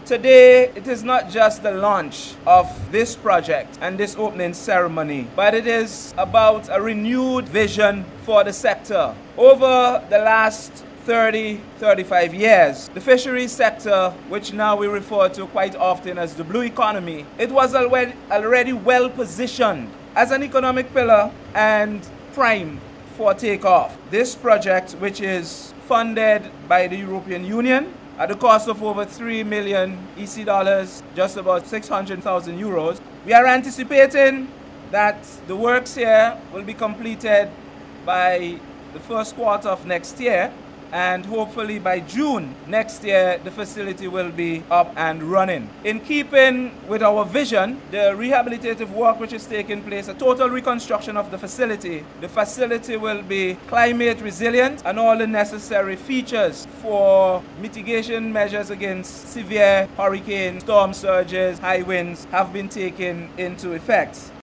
Today, it is not just the launch of this project and this opening ceremony, but it is about a renewed vision for the sector. Over the last 35 years, the fisheries sector, which now we refer to quite often as the blue economy, it was already well positioned as an economic pillar and prime for takeoff. This project, which is funded by the European Union at the cost of over 3 million EC dollars, just about 600,000 euros. We are anticipating that the works here will be completed by the first quarter of next year, and hopefully by June next year the facility will be up and running. In keeping with our vision, the rehabilitative work which is taking place, a total reconstruction of the facility will be climate resilient, and all the necessary features for mitigation measures against severe hurricane, storm surges, high winds have been taken into effect.